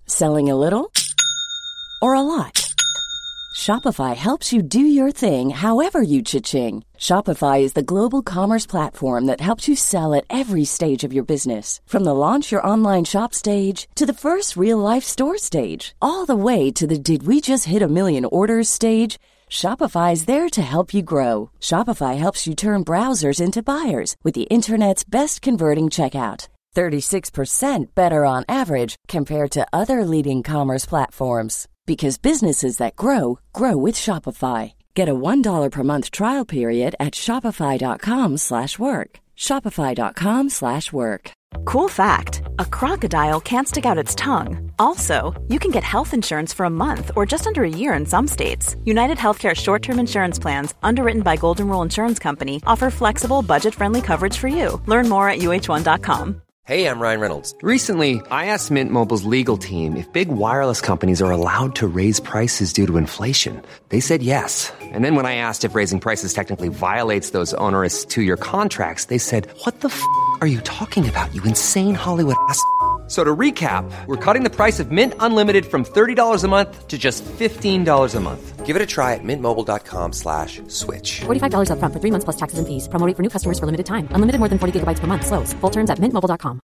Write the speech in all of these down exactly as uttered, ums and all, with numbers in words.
Selling a little or a lot? Shopify helps you do your thing however you cha-ching. Shopify is the global commerce platform that helps you sell at every stage of your business. From the launch your online shop stage to the first real-life store stage, all the way to the did we just hit a million orders stage. Shopify is there to help you grow. Shopify helps you turn browsers into buyers with the internet's best converting checkout. thirty-six percent better on average compared to other leading commerce platforms. Because businesses that grow, grow with Shopify. Get a one dollar per month trial period at shopify.com slash work. Shopify.com slash work. Cool fact, a crocodile can't stick out its tongue. Also, you can get health insurance for a month or just under a year in some states. United Healthcare short-term insurance plans, underwritten by Golden Rule Insurance Company, offer flexible, budget-friendly coverage for you. Learn more at U H one dot com. Hey, I'm Ryan Reynolds. Recently, I asked Mint Mobile's legal team if big wireless companies are allowed to raise prices due to inflation. They said yes. And then when I asked if raising prices technically violates those onerous two-year contracts, they said, what the f*** are you talking about, you insane Hollywood ass f- So to recap, we're cutting the price of Mint Unlimited from thirty dollars a month to just fifteen dollars a month. Give it a try at mintmobile.com slash switch. forty-five dollars up front for three months plus taxes and fees. Promo rate for new customers for limited time. Unlimited more than forty gigabytes per month. Slows full terms at mint mobile dot com.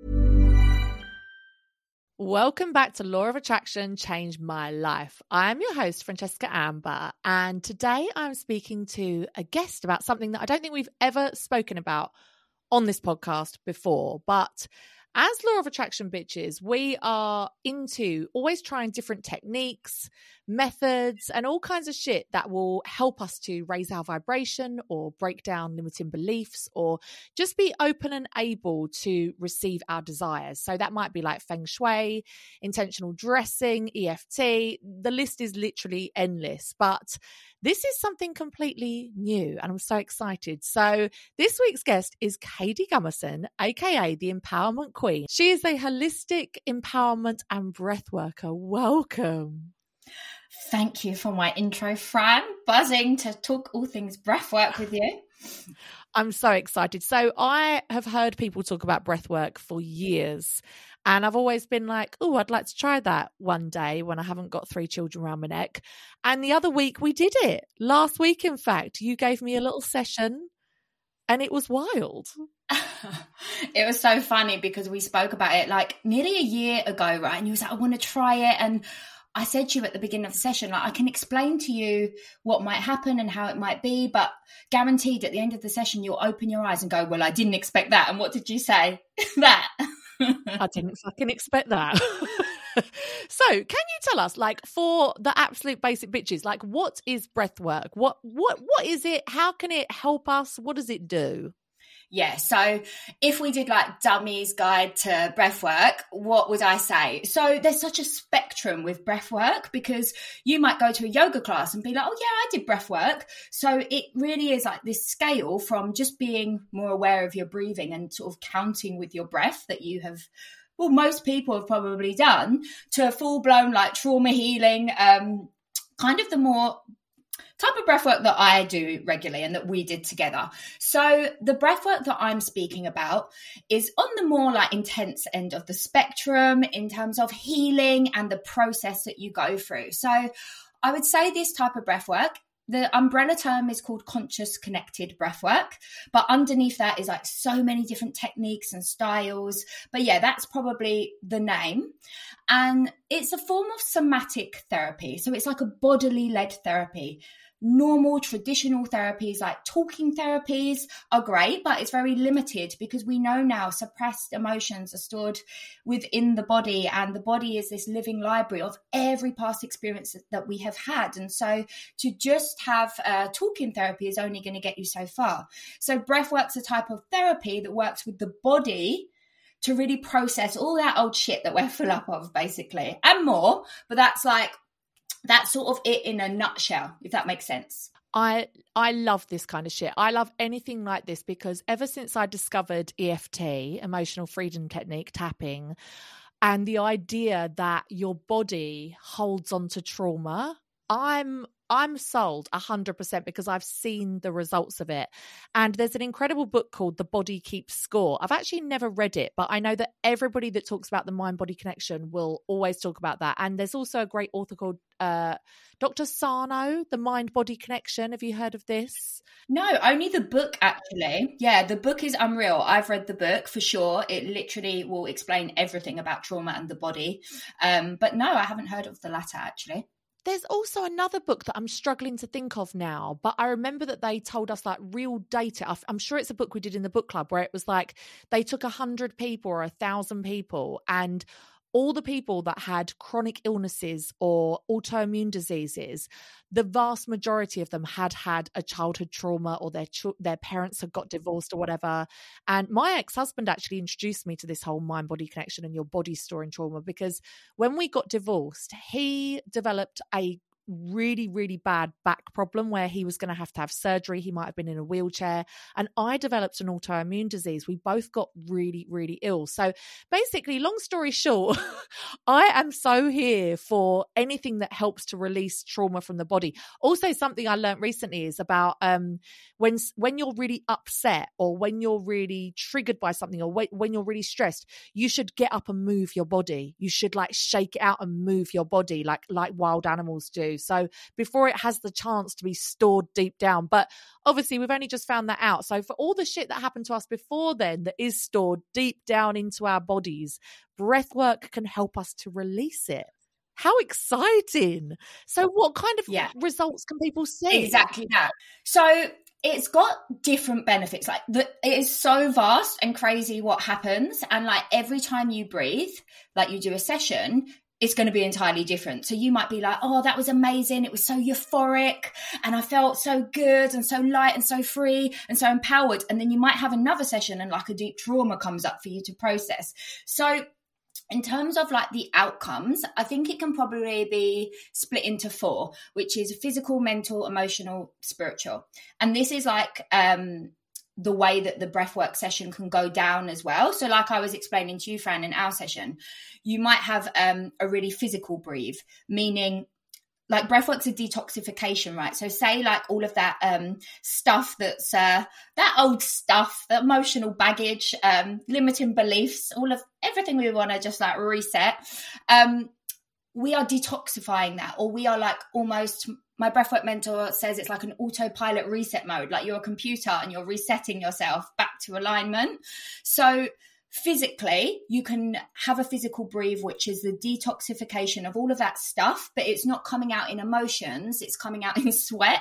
Welcome back to Law of Attraction Changed My Life. I'm your host, Francesca Amber, and today I'm speaking to a guest about something that I don't think we've ever spoken about on this podcast before, but as Law of Attraction bitches, we are into always trying different techniques, methods, and all kinds of shit that will help us to raise our vibration or break down limiting beliefs or just be open and able to receive our desires. So that might be like Feng Shui, intentional dressing, E F T. The list is literally endless, but this is something completely new and I'm so excited. So this week's guest is Katie Gummerson, aka the Empowerment Queen. She is a holistic empowerment and breath worker. Welcome. Thank you for my intro, Fran. Buzzing to talk all things breathwork with you. I'm so excited. So I have heard people talk about breathwork for years, and I've always been like, oh, I'd like to try that one day when I haven't got three children around my neck. And the other week we did it. Last week, in fact, you gave me a little session and it was wild. It was so funny because we spoke about it like nearly a year ago, right? And you was like, I want to try it. And I said to you at the beginning of the session, like, I can explain to you what might happen and how it might be, but guaranteed at the end of the session, you'll open your eyes and go, well, I didn't expect that. And what did you say? That. I didn't fucking expect that. So can you tell us, like, for the absolute basic bitches, like, what is breath work? What, what, what is it? How can it help us? What does it do? Yeah, so if we did like Dummies Guide to Breathwork, what would I say? So there's such a spectrum with breathwork because you might go to a yoga class and be like, oh yeah, I did breathwork. So it really is like this scale from just being more aware of your breathing and sort of counting with your breath that you have, well, most people have probably done, to full blown like trauma healing, um, kind of the more type of breathwork that I do regularly and that we did together. So the breathwork that I'm speaking about is on the more like intense end of the spectrum in terms of healing and the process that you go through. So I would say this type of breathwork, the umbrella term is called conscious connected breathwork, but underneath that is like so many different techniques and styles. But yeah, that's probably the name. And it's a form of somatic therapy. So it's like a bodily led therapy. Normal traditional therapies like talking therapies are great, but it's very limited because we know now suppressed emotions are stored within the body, and the body is this living library of every past experience that we have had. And so to just have uh, talking therapy is only going to get you so far. So breathwork's a type of therapy that works with the body to really process all that old shit that we're full up of, basically, and more. But that's like, that's sort of it in a nutshell, if that makes sense. I I love this kind of shit. I love anything like this because ever since I discovered E F T, emotional freedom technique, tapping, and the idea that your body holds on to trauma, I'm I'm sold one hundred percent because I've seen the results of it. And there's an incredible book called The Body Keeps Score. I've actually never read it, but I know that everybody that talks about the mind-body connection will always talk about that. And there's also a great author called uh, Doctor Sarno, The Mind-Body Connection. Have you heard of this? No, only the book, actually. Yeah, the book is unreal. I've read the book for sure. It literally will explain everything about trauma and the body. Um, but no, I haven't heard of the latter, actually. There's also another book that I'm struggling to think of now, but I remember that they told us like real data. I'm sure it's a book we did in the book club where it was like they took a hundred people or a thousand people, and all the people that had chronic illnesses or autoimmune diseases, the vast majority of them had had a childhood trauma, or their ch- their parents had got divorced or whatever. And my ex-husband actually introduced me to this whole mind-body connection and your body storing trauma, because when we got divorced, he developed a really, really bad back problem where he was going to have to have surgery. He might have been in a wheelchair. And I developed an autoimmune disease. We both got really, really ill. So basically, long story short, I am so here for anything that helps to release trauma from the body. Also, something I learned recently is about um, when, when you're really upset, or when you're really triggered by something, or when, when you're really stressed, you should get up and move your body. You should like shake it out and move your body like, like wild animals do. So before it has the chance to be stored deep down. But obviously we've only just found that out. So for all the shit that happened to us before then that is stored deep down into our bodies, breath work can help us to release it. How exciting. So what kind of yeah. results can people see? Exactly that. So it's got different benefits. Like the, it is so vast and crazy what happens. And like every time you breathe, like you do a session, it's going to be entirely different. So you might be like, oh, that was amazing. It was so euphoric and I felt so good and so light and so free and so empowered. And then you might have another session and like a deep trauma comes up for you to process. So in terms of like the outcomes, I think it can probably be split into four, which is physical, mental, emotional, spiritual. And this is like, um, the way that the breathwork session can go down as well. So like I was explaining to you, Fran, in our session, you might have um, a really physical breathe, meaning like breathwork's a detoxification, right? So say like all of that um, stuff that's uh, that old stuff, the emotional baggage, um, limiting beliefs, all of everything we want to just like reset. Um, we are detoxifying that, or we are like almost, my breathwork mentor says it's like an autopilot reset mode, like you're a computer and you're resetting yourself back to alignment. So physically, you can have a physical breathe, which is the detoxification of all of that stuff, but it's not coming out in emotions, it's coming out in sweat,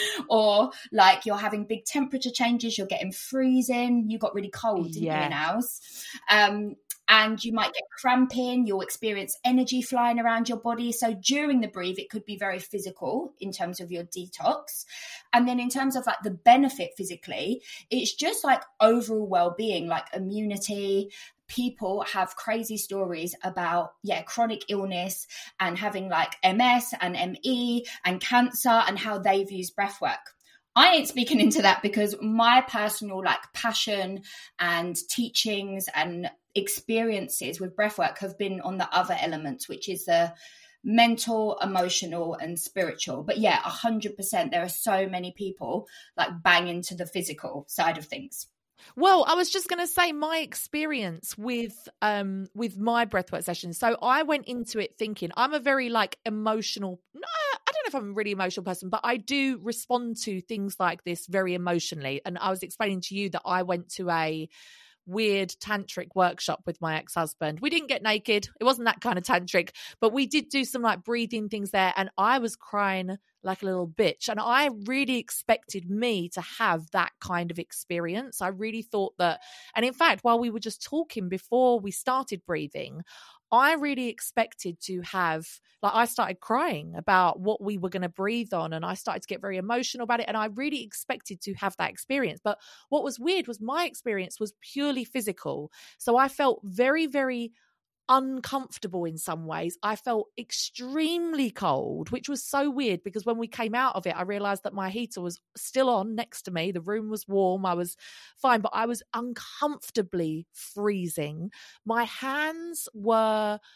or like you're having big temperature changes, you're getting freezing, you got really cold, didn't yeah. you, Nels? Um, and you might get cramping, you'll experience energy flying around your body. So during the breathe, it could be very physical in terms of your detox. And then in terms of like the benefit physically, it's just like overall well-being, like immunity. People have crazy stories about, yeah, chronic illness and having like M S and M E and cancer and how they've used breath work. I ain't speaking into that because my personal like passion and teachings and experiences with breathwork have been on the other elements, which is the mental, emotional, and spiritual. But yeah, a hundred percent. There are so many people like bang into the physical side of things. Well, I was just going to say my experience with um with my breathwork sessions. So I went into it thinking I'm a very like emotional. No, I don't know if I'm a really emotional person, but I do respond to things like this very emotionally. And I was explaining to you that I went to a weird tantric workshop with my ex-husband. We didn't get naked. It wasn't that kind of tantric, but we did do some like breathing things there. And I was crying like a little bitch. And I really expected me to have that kind of experience. I really thought that, and in fact, while we were just talking before we started breathing, I really expected to have, like, I started crying about what we were going to breathe on, and I started to get very emotional about it, and I really expected to have that experience. But what was weird was my experience was purely physical. So I felt very, very uncomfortable in some ways. I felt extremely cold, which was so weird because when we came out of it, I realized that my heater was still on next to me. The room was warm. I was fine, but I was uncomfortably freezing. My hands were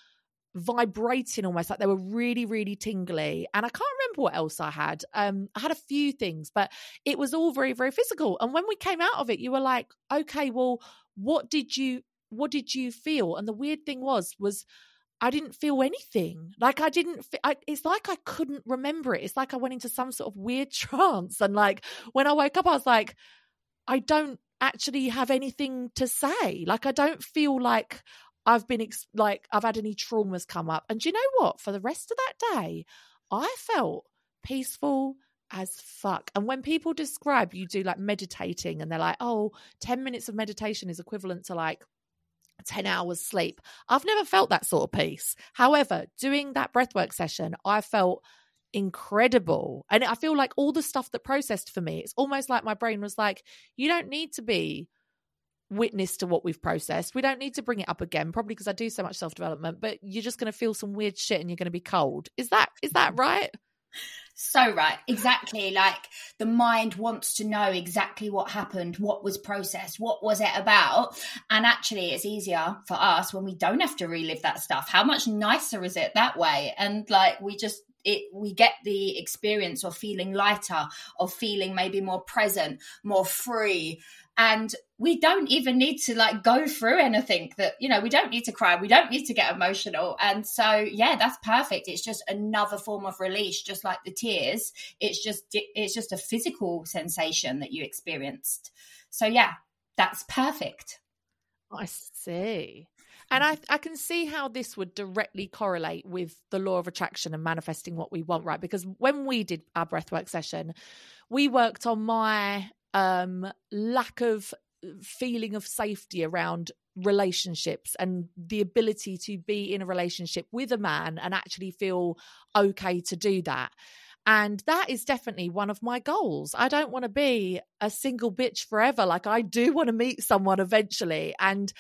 vibrating almost, like they were really, really tingly. And I can't remember what else I had. Um, I had a few things, but it was all very, very physical. And when we came out of it, you were like, okay, well, what did you, what did you feel? And the weird thing was, was I didn't feel anything. Like I didn't, I, it's like I couldn't remember it. It's like I went into some sort of weird trance. And like, when I woke up, I was like, I don't actually have anything to say. Like, I don't feel like I've been ex- like I've had any traumas come up. And do you know what? For the rest of that day, I felt peaceful as fuck. And when people describe you do like meditating and they're like, oh, ten minutes of meditation is equivalent to like ten hours sleep. I've never felt that sort of peace. However, doing that breathwork session, I felt incredible. And I feel like all the stuff that processed for me, it's almost like my brain was like, you don't need to be witness to what we've processed. We don't need to bring it up again, probably because I do so much self-development, but you're just going to feel some weird shit and you're going to be cold. Is that is that right? So right, exactly. Like the mind wants to know exactly what happened, what was processed, what was it about. And actually it's easier for us when we don't have to relive that stuff. How much nicer is it that way? And like we just it we get the experience of feeling lighter, of feeling maybe more present, more free. And we don't even need to like go through anything that, you know, we don't need to cry. We don't need to get emotional. And so, yeah, that's perfect. It's just another form of release, just like the tears. It's just, it's just a physical sensation that you experienced. So yeah, that's perfect. I see. And I, I can see how this would directly correlate with the law of attraction and manifesting what we want, right? Because when we did our breathwork session, we worked on my um, lack of feeling of safety around relationships and the ability to be in a relationship with a man and actually feel okay to do that. And that is definitely one of my goals. I don't want to be a single bitch forever. Like I do want to meet someone eventually. And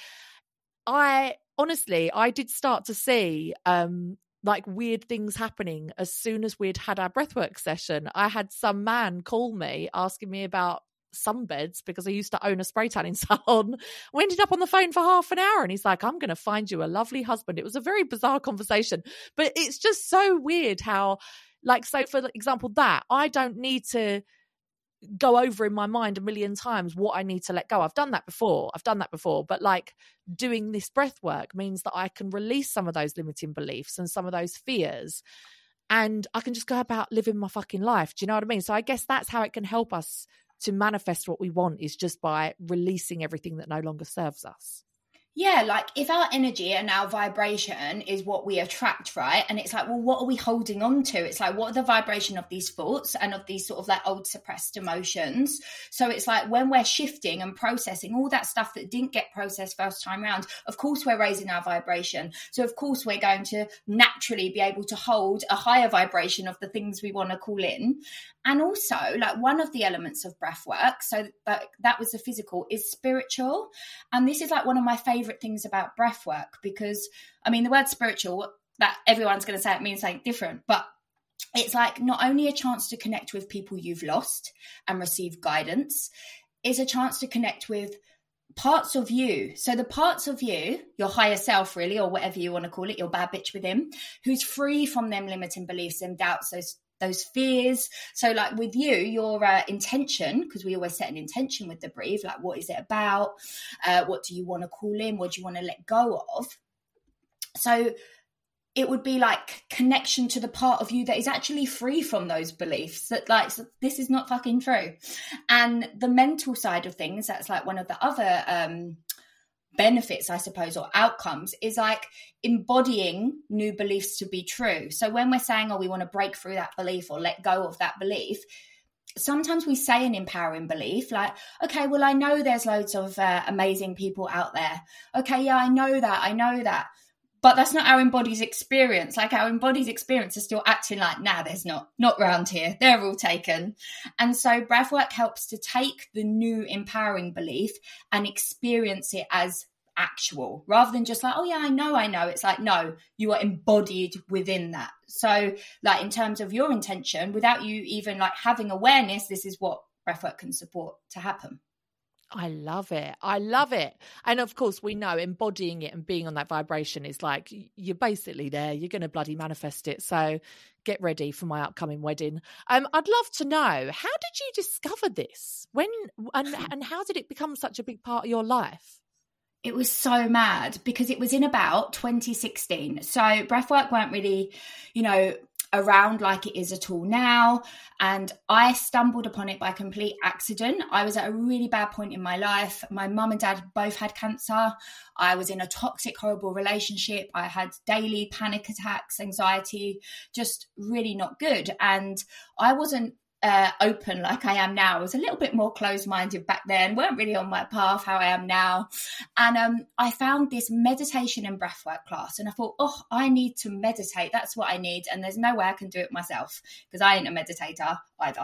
I honestly, I did start to see um, like weird things happening as soon as we'd had our breathwork session. I had some man call me asking me about sunbeds because I used to own a spray tanning salon. We ended up on the phone for half an hour and he's like, I'm going to find you a lovely husband. It was a very bizarre conversation, but it's just so weird how, like, so for example, that I don't need to go over in my mind a million times what I need to let go. I've done that before. I've done that before. But like doing this breath work means that I can release some of those limiting beliefs and some of those fears. And I can just go about living my fucking life. Do you know what I mean? So I guess that's how it can help us to manifest what we want, is just by releasing everything that no longer serves us. Yeah, like if our energy and our vibration is what we attract, right? And it's like, well, what are we holding on to? It's like, what are the vibration of these thoughts and of these sort of like old suppressed emotions? So it's like when we're shifting and processing all that stuff that didn't get processed first time around, of course we're raising our vibration. So of course we're going to naturally be able to hold a higher vibration of the things we want to call in. And also, like one of the elements of breath work, so that, that was the physical, is spiritual. And this is like one of my favorite things about breath work, because, I mean, the word spiritual, that everyone's going to say it means something different, but it's like not only a chance to connect with people you've lost and receive guidance, it's a chance to connect with parts of you. So the parts of you, your higher self really, or whatever you want to call it, your bad bitch within, who's free from them limiting beliefs and doubts, those those fears. So like with you, your uh, intention, because we always set an intention with the breathe, like what is it about? Uh, what do you want to call in? What do you want to let go of? So it would be like connection to the part of you that is actually free from those beliefs, that like, so this is not fucking true. And the mental side of things, that's like one of the other um benefits, I suppose, or outcomes, is like embodying new beliefs to be true. So when we're saying, oh, we want to break through that belief or let go of that belief, sometimes we say an empowering belief like, okay, well, I know there's loads of uh, amazing people out there. Okay, yeah, I know that, I know that. But that's not our embodied experience. Like our embodied experience is still acting like, nah, there's not, not round here. They're all taken. And so breathwork helps to take the new empowering belief and experience it as actual, rather than just like, oh yeah, I know, I know. It's like, no, you are embodied within that. So like in terms of your intention, without you even like having awareness, this is what breathwork can support to happen. I love it. I love it. And of course, we know embodying it and being on that vibration is like, you're basically there. You're going to bloody manifest it. So get ready for my upcoming wedding. Um, I'd love to know, how did you discover this? When and, and how did it become such a big part of your life? It was so mad because it was in about twenty sixteen. So breathwork weren't really, you know, around like it is at all now. And I stumbled upon it by complete accident. I was at a really bad point in my life. My mum and dad both had cancer. I was in a toxic, horrible relationship. I had daily panic attacks, anxiety, just really not good. And I wasn't Uh, open like I am now. I was a little bit more closed-minded back then, weren't really on my path how I am now. And um, I found this meditation and breathwork class, and I thought, oh, I need to meditate. That's what I need. And there's no way I can do it myself because I ain't a meditator either.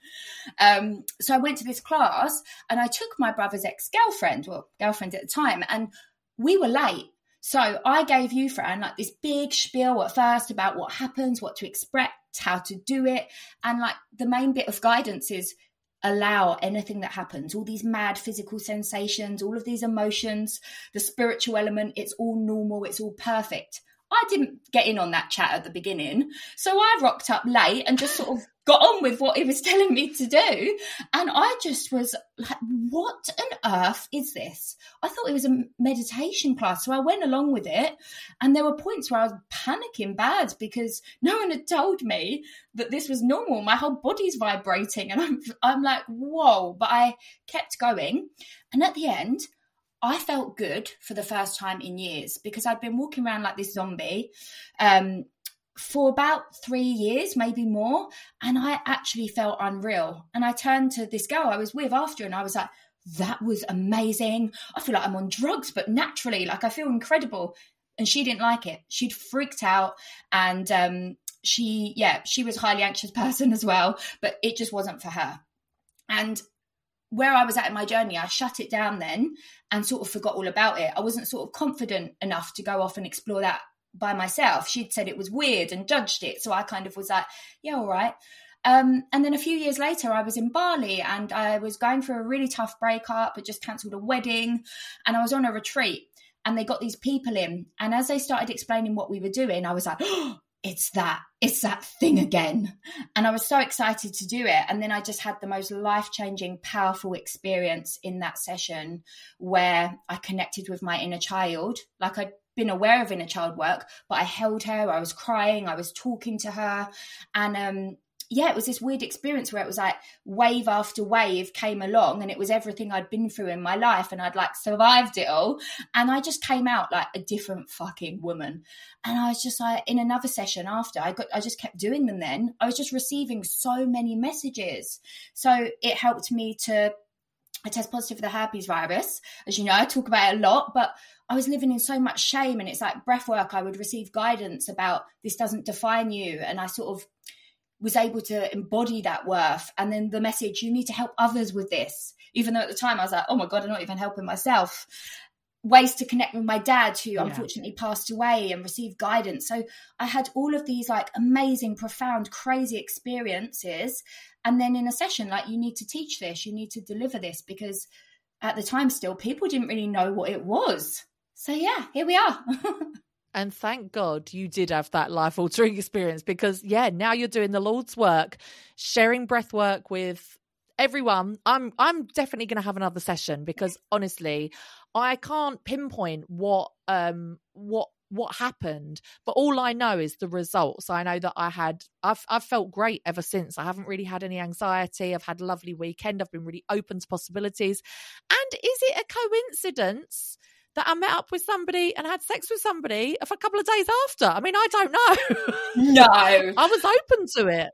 um, so I went to this class and I took my brother's ex-girlfriend, well, girlfriend at the time, and we were late. So I gave you, Fran, like this big spiel at first about what happens, what to expect, how to do it. And like the main bit of guidance is allow anything that happens, all these mad physical sensations, all of these emotions, the spiritual element, it's all normal, it's all perfect. I didn't get in on that chat at the beginning. So I rocked up late and just sort of got on with what he was telling me to do. And I just was like, what on earth is this? I thought it was a meditation class. So I went along with it. And there were points where I was panicking bad because no one had told me that this was normal. My whole body's vibrating. And I'm, I'm like, whoa. But I kept going. And at the end, I felt good for the first time in years because I'd been walking around like this zombie um, for about three years, maybe more. And I actually felt unreal. And I turned to this girl I was with after and I was like, that was amazing. I feel like I'm on drugs, but naturally, like I feel incredible. And she didn't like it. She'd freaked out. And um, she, yeah, she was a highly anxious person as well, but it just wasn't for her. And where I was at in my journey, I shut it down then and sort of forgot all about it. I wasn't sort of confident enough to go off and explore that by myself. She'd said it was weird and judged it. So I kind of was like, yeah, all right. Um, and then a few years later, I was in Bali and I was going through a really tough breakup. I just cancelled a wedding and I was on a retreat and they got these people in. And as they started explaining what we were doing, I was like, oh, it's that, it's that thing again. And I was so excited to do it. And then I just had the most life-changing, powerful experience in that session where I connected with my inner child. Like I'd been aware of inner child work, but I held her, I was crying, I was talking to her. And um, yeah, it was this weird experience where it was like wave after wave came along and it was everything I'd been through in my life and I'd like survived it all. And I just came out like a different fucking woman. And I was just like, in another session after, I got, I just kept doing them then. I was just receiving so many messages. So it helped me to, I test positive for the herpes virus. As you know, I talk about it a lot, but I was living in so much shame. And it's like breath work, I would receive guidance about this doesn't define you. And I sort of was able to embody that worth. And then the message, you need to help others with this. Even though at the time I was like, oh my God, I'm not even helping myself. Ways to connect with my dad who yeah. unfortunately passed away and receive guidance. So I had all of these like amazing, profound, crazy experiences. And then in a session, like, you need to teach this, you need to deliver this, because at the time still people didn't really know what it was. So yeah, here we are. And thank God you did have that life-altering experience because, yeah, now you're doing the Lord's work, sharing breath work with everyone. I'm I'm definitely going to have another session because, honestly, I can't pinpoint what um what what happened, but all I know is the results. I know that I had I've I've felt great ever since. I haven't really had any anxiety. I've had a lovely weekend. I've been really open to possibilities. And is it a coincidence that I met up with somebody and had sex with somebody for a couple of days after? I mean, I don't know. No. I was open to it.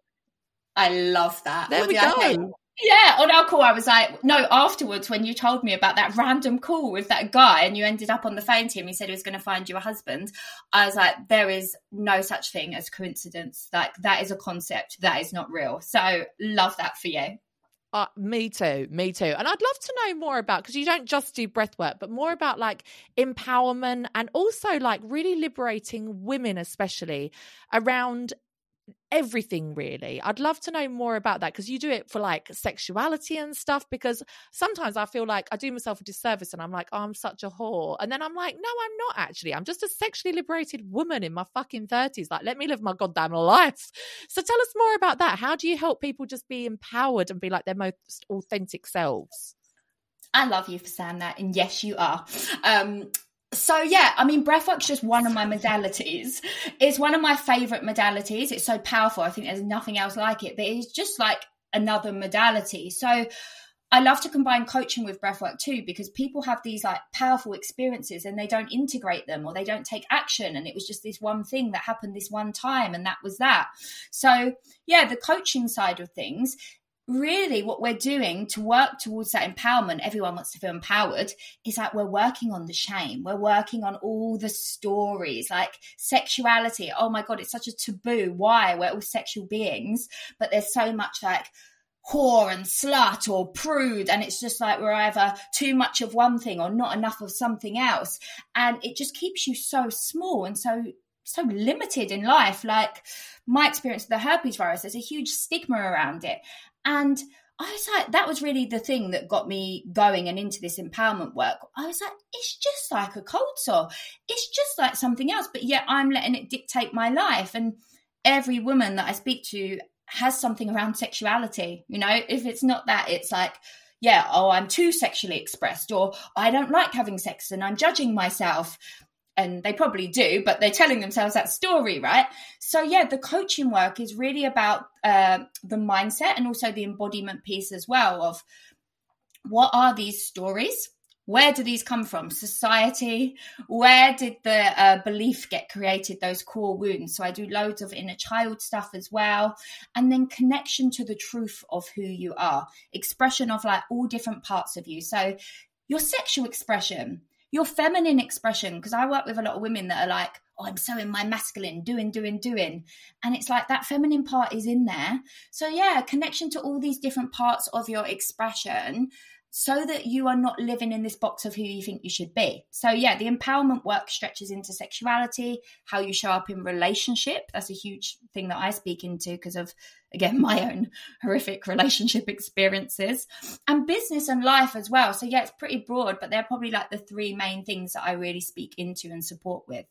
I love that. There well, we yeah, go. okay. Yeah, on our call, I was like, no, afterwards, when you told me about that random call with that guy and you ended up on the phone to him, he said he was going to find you a husband. I was like, there is no such thing as coincidence. Like, that is a concept that is not real. So love that for you. Uh, me too, me too. And I'd love to know more about, because you don't just do breath work, but more about like empowerment and also like really liberating women, especially around everything really. I'd love to know more about that, because you do it for like sexuality and stuff, because sometimes I feel like I do myself a disservice and I'm like, oh, I'm such a whore, and then I'm like, no, I'm not actually. I'm just a sexually liberated woman in my fucking thirties. Like, let me live my goddamn life. So tell us more about that. How do you help people just be empowered and be like their most authentic selves? I love you for saying that, and yes, you are. Um So, yeah, I mean, breathwork's just one of my modalities. It's one of my favorite modalities. It's so powerful. I think there's nothing else like it, but it's just like another modality. So I love to combine coaching with breathwork too, because people have these like powerful experiences and they don't integrate them, or they don't take action. And it was just this one thing that happened this one time, and that was that. So, yeah, the coaching side of things, really what we're doing to work towards that empowerment, everyone wants to feel empowered, is like we're working on the shame. We're working on all the stories, like sexuality. Oh my God, it's such a taboo. Why? We're all sexual beings, but there's so much like whore and slut or prude, and it's just like we're either too much of one thing or not enough of something else. And it just keeps you so small and so so limited in life. Like my experience with the herpes virus, there's a huge stigma around it. And I was like, that was really the thing that got me going and into this empowerment work. I was like, it's just like a cold sore. It's just like something else, but yet I'm letting it dictate my life. And every woman that I speak to has something around sexuality. You know, if it's not that, it's like, yeah, oh, I'm too sexually expressed, or I don't like having sex and I'm judging myself. And they probably do, but they're telling themselves that story, right? So yeah, the coaching work is really about uh, the mindset and also the embodiment piece as well, of what are these stories? Where do these come from? Society? Where did the uh, belief get created, those core wounds? So I do loads of inner child stuff as well. And then connection to the truth of who you are. Expression of like all different parts of you. So your sexual expression, your feminine expression, because I work with a lot of women that are like, oh, I'm so in my masculine, doing, doing, doing. And it's like that feminine part is in there. So yeah, connection to all these different parts of your expression, so that you are not living in this box of who you think you should be. So yeah, the empowerment work stretches into sexuality, how you show up in relationship. That's a huge thing that I speak into because of, again, my own horrific relationship experiences, and business and life as well. So yeah, it's pretty broad, but they're probably like the three main things that I really speak into and support with.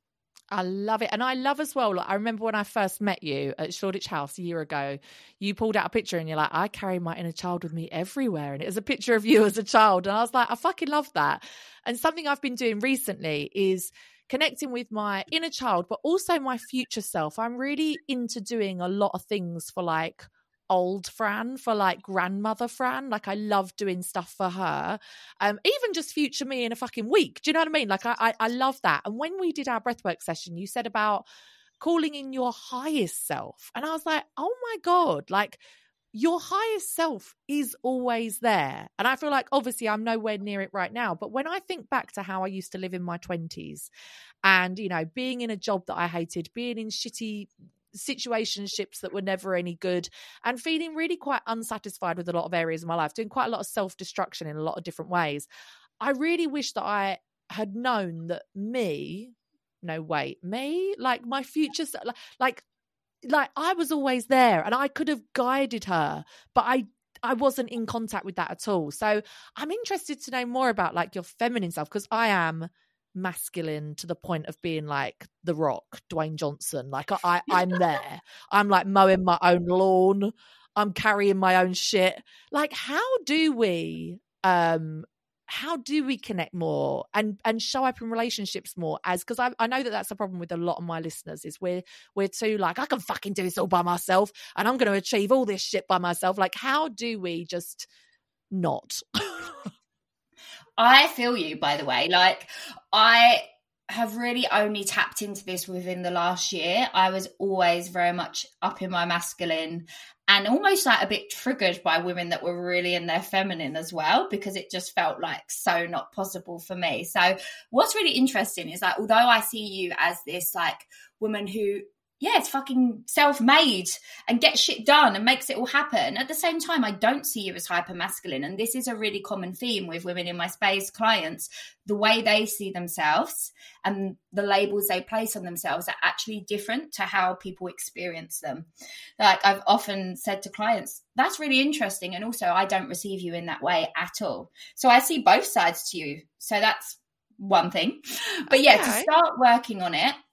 I love it. And I love as well, like, I remember when I first met you at Shoreditch House a year ago, you pulled out a picture and you're like, I carry my inner child with me everywhere. And it was a picture of you as a child. And I was like, I fucking love that. And something I've been doing recently is connecting with my inner child, but also my future self. I'm really into doing a lot of things for like old Fran, for like grandmother Fran. Like I love doing stuff for her. Um, even just future me in a fucking week. Do you know what I mean? Like I, I, I love that. And when we did our breathwork session, you said about calling in your highest self. And I was like, oh my God, like your highest self is always there. And I feel like obviously I'm nowhere near it right now. But when I think back to how I used to live in my twenties and, you know, being in a job that I hated, being in shitty situationships that were never any good, and feeling really quite unsatisfied with a lot of areas of my life, doing quite a lot of self-destruction in a lot of different ways. I really wish that I had known that me, no wait, me, like my future, like, like I was always there and I could have guided her, but I I wasn't in contact with that at all. So I'm interested to know more about like your feminine self, because I am masculine to the point of being like The Rock, Dwayne Johnson. Like I, I'm there. I'm like mowing my own lawn. I'm carrying my own shit. Like, how do we, um, how do we connect more and and show up in relationships more? As because I, I know that that's a problem with a lot of my listeners, is we're we're too like, I can fucking do this all by myself and I'm going to achieve all this shit by myself. Like, how do we just not? I feel you, by the way. Like, I have really only tapped into this within the last year. I was always very much up in my masculine and almost like a bit triggered by women that were really in their feminine as well, because it just felt like so not possible for me. So what's really interesting is like, although I see you as this like woman who, yeah, it's fucking self-made and gets shit done and makes it all happen. At the same time, I don't see you as hyper masculine. And this is a really common theme with women in my space, clients. The way they see themselves and the labels they place on themselves are actually different to how people experience them. Like I've often said to clients, that's really interesting. And also I don't receive you in that way at all. So I see both sides to you. So that's one thing. But yeah, okay. To start working on it,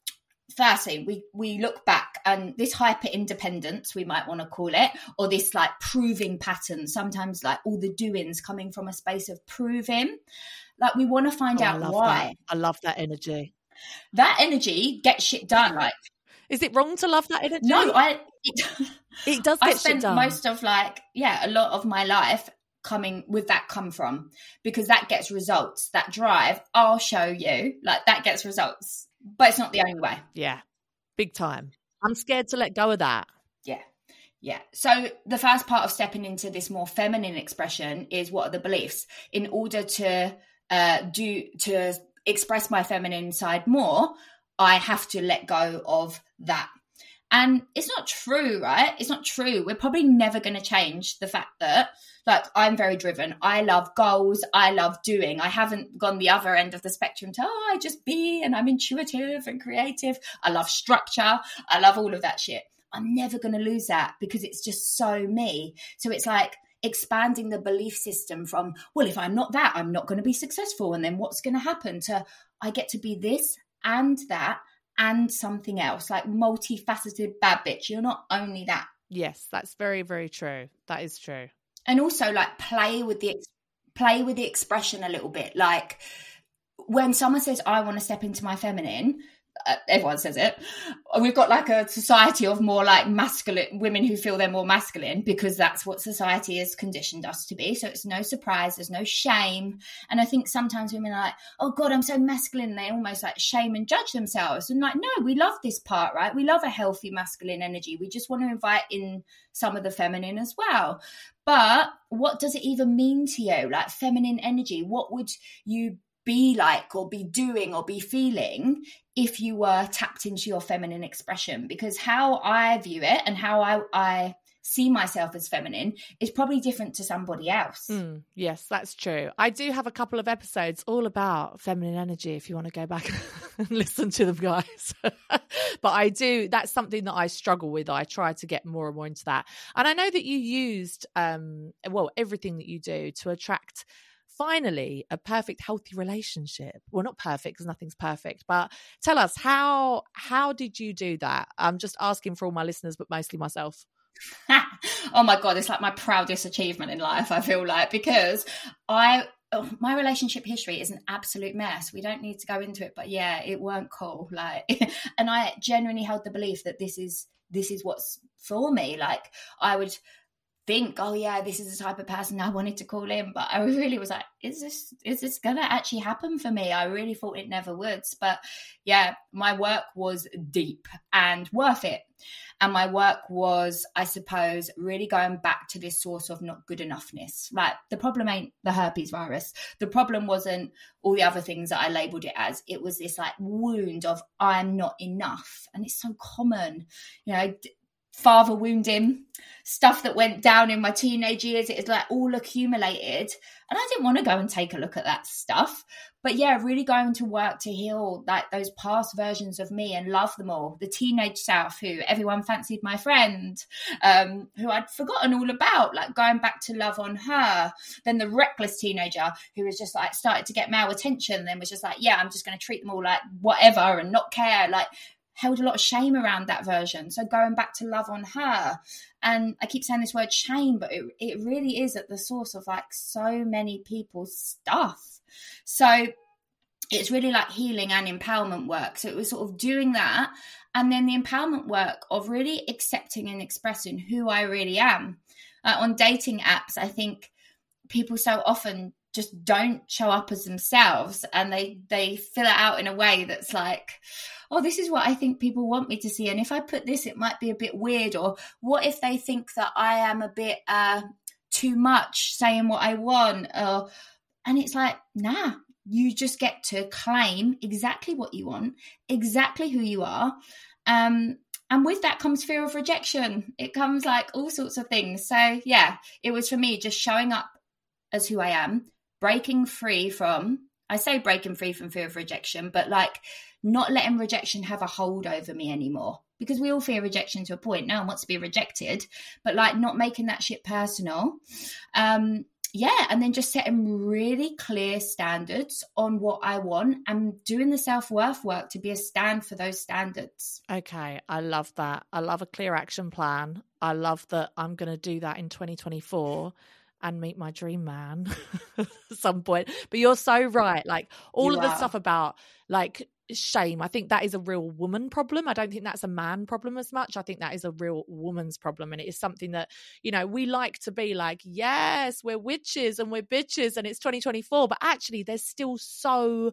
firstly, we, we look back and this hyper independence, we might want to call it, or this like proving pattern, sometimes like all the doings coming from a space of proving. Like we want to find oh, out I why. That. I love that energy. That energy gets shit done. Like, is it wrong to love that energy? No, I. It, it does. Get I shit spent done. most of like yeah, a lot of my life coming with that come from because that gets results. That drive, I'll show you. Like that gets results, but it's not the only way. Yeah, big time. I'm scared to let go of that. Yeah. Yeah. So the first part of stepping into this more feminine expression is what are the beliefs in order to uh, do to express my feminine side more. I have to let go of that. And it's not true, right? It's not true. We're probably never going to change the fact that, like, I'm very driven. I love goals. I love doing. I haven't gone the other end of the spectrum to, oh, I just be and I'm intuitive and creative. I love structure. I love all of that shit. I'm never going to lose that because it's just so me. So it's like expanding the belief system from, well, if I'm not that, I'm not going to be successful. And then what's going to happen to, I get to be this and that and something else, like multifaceted bad bitch. You're not only that. Yes, that's very, very true. That is true. And also like play with the, play with the expression a little bit. Like when someone says, I want to step into my feminine, Uh, everyone says it. We've got like a society of more like masculine women who feel they're more masculine because that's what society has conditioned us to be. So it's no surprise. There's no shame. And I think sometimes women are like, oh God, I'm so masculine. And they almost like shame and judge themselves. And like, no, we love this part, right? We love a healthy masculine energy. We just want to invite in some of the feminine as well. But what does it even mean to you? Like feminine energy, what would you be like or be doing or be feeling if you were tapped into your feminine expression? Because how I view it and how I, I see myself as feminine is probably different to somebody else. Mm, yes, that's true. I do have a couple of episodes all about feminine energy if you want to go back and listen to them, guys. But I do, that's something that I struggle with. I try to get more and more into that. And I know that you used, um, well, everything that you do to attract finally a perfect, healthy relationship. Well, not perfect because nothing's perfect, but tell us how how did you do that? I'm just asking for all my listeners, but mostly myself. Oh my God, it's like my proudest achievement in life, I feel like, because I oh, my relationship history is an absolute mess. We don't need to go into it, but yeah, it weren't cool. Like, and I genuinely held the belief that this is this is what's for me. Like I would think, oh yeah, this is the type of person I wanted to call in, but I really was like, is this is this gonna actually happen for me? I really thought it never would. But yeah, my work was deep and worth it. And my work was, I suppose, really going back to this source of not good enoughness. Like the problem ain't the herpes virus. The problem wasn't all the other things that I labeled it as. It was this like wound of I'm not enough. And it's so common, you know, father wounding, stuff that went down in my teenage years. It is like all accumulated. And I didn't want to go and take a look at that stuff. But yeah, really going to work to heal like those past versions of me and love them all. The teenage self who everyone fancied my friend, um, who I'd forgotten all about, like going back to love on her. Then the reckless teenager who was just like started to get male attention and then was just like, yeah, I'm just going to treat them all like whatever and not care. Like held a lot of shame around that version. So going back to love on her. And I keep saying this word shame, but it, it really is at the source of like so many people's stuff. So it's really like healing and empowerment work. So it was sort of doing that. And then the empowerment work of really accepting and expressing who I really am. Uh, on dating apps, I think people so often just don't show up as themselves and they they fill it out in a way that's like, oh, this is what I think people want me to see. And if I put this, it might be a bit weird. Or what if they think that I am a bit uh, too much saying what I want? Or, and it's like, nah, you just get to claim exactly what you want, exactly who you are. Um, and with that comes fear of rejection. It comes like all sorts of things. So yeah, it was for me just showing up as who I am, breaking free from, I say breaking free from fear of rejection, but like not letting rejection have a hold over me anymore, because we all fear rejection to a point. No one wants to be rejected, but like not making that shit personal. Um, yeah. And then just setting really clear standards on what I want and doing the self-worth work to be a stand for those standards. Okay. I love that. I love a clear action plan. I love that I'm going to do that in twenty twenty-four and meet my dream man at some point. But you're so right. Like all You of the are. stuff about like shame, I think that is a real woman problem. I don't think that's a man problem as much. I think that is a real woman's problem. And it is something that, you know, we like to be like, yes, we're witches and we're bitches and it's twenty twenty-four. But actually there's still so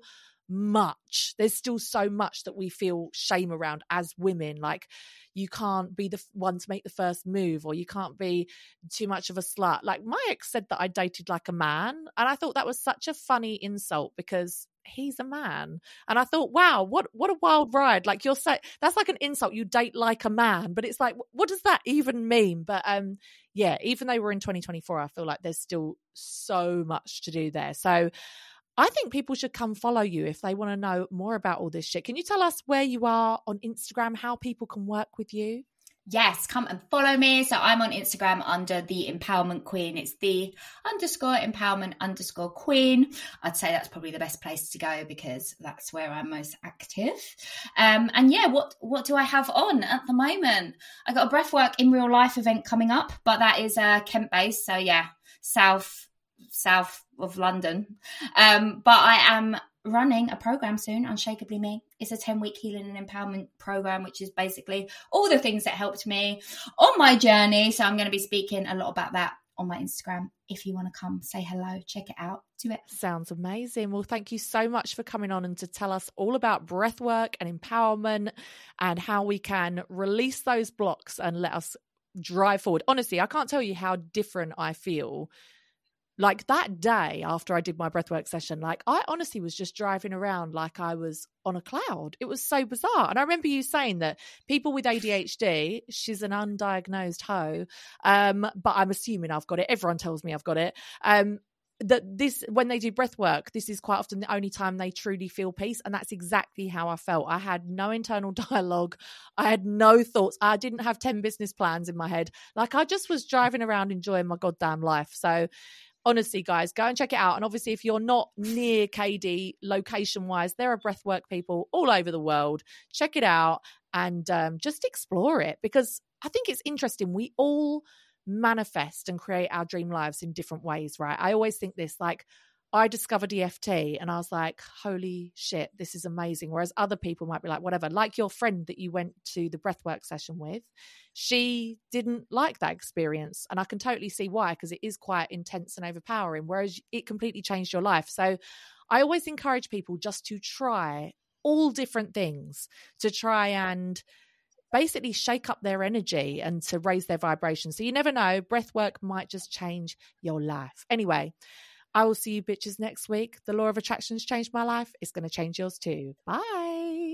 much. There's still so much that we feel shame around as women. Like you can't be the f- one to make the first move, or you can't be too much of a slut. Like my ex said that I dated like a man, and I thought that was such a funny insult because he's a man. And I thought, wow, what what a wild ride. Like you're saying, that's like an insult, you date like a man. But it's like, what does that even mean? But um yeah, even though we're in twenty twenty-four, I feel like there's still so much to do there. So I think people should come follow you if they want to know more about all this shit. Can you tell us where you are on Instagram, how people can work with you? Yes, come and follow me. So I'm on Instagram under the Empowerment Queen. It's the underscore empowerment underscore queen. I'd say that's probably the best place to go because that's where I'm most active. Um, and yeah, what what do I have on at the moment? I got a breathwork in real life event coming up, but that is uh, Kent based. So yeah, south south of London. Um, but I am running a program soon, Unshakably Me. It's a ten-week healing and empowerment program, which is basically all the things that helped me on my journey. So I'm going to be speaking a lot about that on my Instagram. If you want to come say hello, check it out, do it. Sounds amazing. Well, thank you so much for coming on and to tell us all about breathwork and empowerment and how we can release those blocks and let us drive forward. Honestly, I can't tell you how different I feel. Like that day after I did my breathwork session, like I honestly was just driving around like I was on a cloud. It was so bizarre. And I remember you saying that people with A D H D, she's an undiagnosed hoe, um, but I'm assuming I've got it. Everyone tells me I've got it. Um, that this, when they do breath work, this is quite often the only time they truly feel peace. And that's exactly how I felt. I had no internal dialogue. I had no thoughts. I didn't have ten business plans in my head. Like I just was driving around enjoying my goddamn life. So honestly, guys, go and check it out. And obviously, if you're not near K D location-wise, there are breathwork people all over the world. Check it out and um, just explore it, because I think it's interesting. We all manifest and create our dream lives in different ways, right? I always think this, like, I discovered E F T and I was like, holy shit, this is amazing. Whereas other people might be like, whatever, like your friend that you went to the breathwork session with, she didn't like that experience. And I can totally see why, because it is quite intense and overpowering, whereas it completely changed your life. So I always encourage people just to try all different things, to try and basically shake up their energy and to raise their vibration. So you never know, breathwork might just change your life. Anyway, I will see you bitches next week. The law of attraction's changed my life. It's going to change yours too. Bye.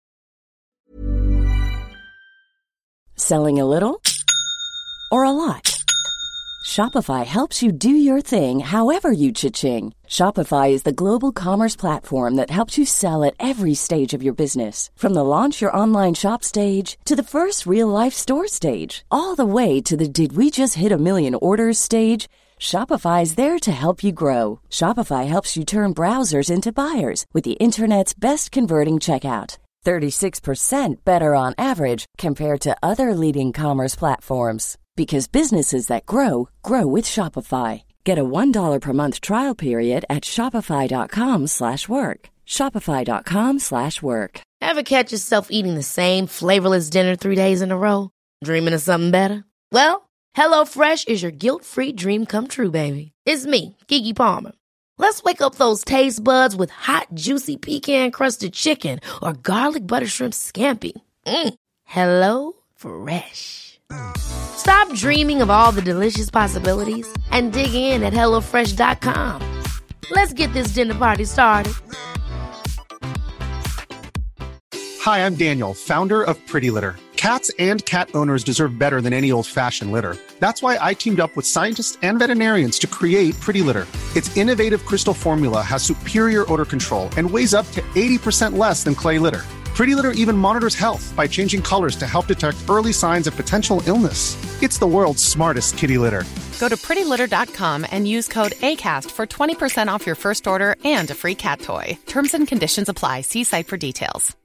Selling a little or a lot? Shopify helps you do your thing however you cha-ching. Shopify is the global commerce platform that helps you sell at every stage of your business. From the launch your online shop stage to the first real life store stage, all the way to the did we just hit a million orders stage. Shopify is there to help you grow. Shopify helps you turn browsers into buyers with the internet's best converting checkout. thirty-six percent better on average compared to other leading commerce platforms. Because businesses that grow, grow with Shopify. Get a one dollar per month trial period at shopify.com slash work. Shopify.com slash work. Ever catch yourself eating the same flavorless dinner three days in a row? Dreaming of something better? Well, HelloFresh is your guilt-free dream come true, baby. It's me, Keke Palmer. Let's wake up those taste buds with hot, juicy pecan-crusted chicken or garlic butter shrimp scampi. Mm. Hello Fresh. Stop dreaming of all the delicious possibilities and dig in at hello fresh dot com. Let's get this dinner party started. Hi, I'm Daniel, founder of Pretty Litter. Cats and cat owners deserve better than any old-fashioned litter. That's why I teamed up with scientists and veterinarians to create Pretty Litter. Its innovative crystal formula has superior odor control and weighs up to eighty percent less than clay litter. Pretty Litter even monitors health by changing colors to help detect early signs of potential illness. It's the world's smartest kitty litter. Go to pretty litter dot com and use code ACAST for twenty percent off your first order and a free cat toy. Terms and conditions apply. See site for details.